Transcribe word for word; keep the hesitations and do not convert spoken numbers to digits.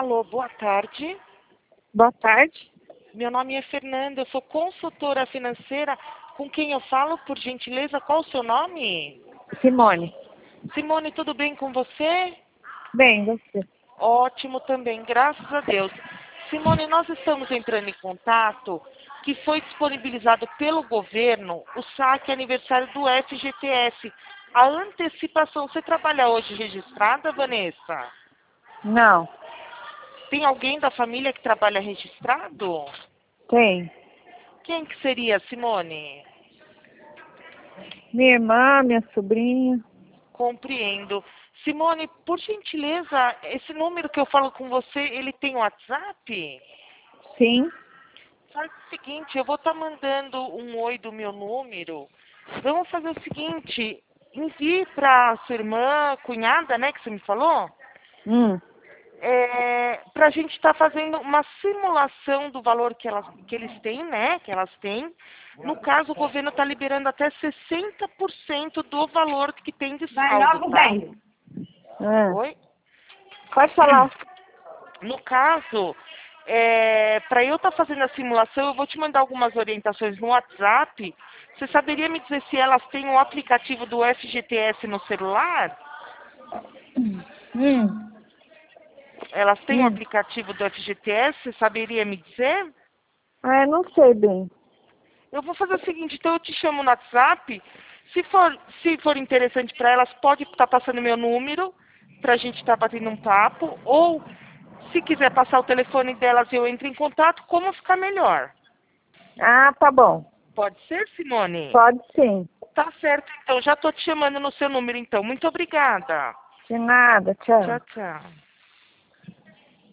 Alô, boa tarde. Boa tarde. Meu nome é Fernanda, eu sou consultora financeira. Com quem eu falo, por gentileza? Qual o seu nome? Simone. Simone, tudo bem com você? Bem, você. Ótimo também, graças a Deus. Simone, nós estamos entrando em contato que foi disponibilizado pelo governo o saque aniversário do F G T S. A antecipação, você trabalha hoje registrada, Vanessa? Não, Tem alguém da família que trabalha registrado? tem. Quem que seria, Simone? Minha irmã, minha sobrinha. Compreendo. Simone, por gentileza, esse número que eu falo com você, ele tem WhatsApp? Sim. Faz o seguinte, eu vou estar mandando um oi do meu número. Vamos fazer o seguinte, envie para sua irmã, cunhada, né, que você me falou? Hum. É, para a gente estar fazendo uma simulação do valor que, elas, que eles têm, né? Que elas têm. No caso, o governo está liberando até sessenta por cento do valor que tem de Vai saldo, logo, tá? bem. Ah, Oi? pode falar. No caso, é, para eu estar fazendo a simulação, eu vou te mandar algumas orientações no WhatsApp. Você saberia me dizer se elas têm o aplicativo do F G T S no celular? Hum. Elas têm o Hum. aplicativo do F G T S? Você saberia me dizer? Ah, eu não sei bem. Eu vou fazer o seguinte, então eu te chamo no WhatsApp. Se for, se for interessante para elas, pode estar passando meu número para a gente estar batendo um papo. Ou, se quiser passar o telefone delas, eu entro em contato. Como ficar melhor? Ah, tá bom. Pode ser, Simone? Pode sim. Tá certo, então. Já estou te chamando no seu número, então. Muito obrigada. De nada, tchau. Tchau, tchau.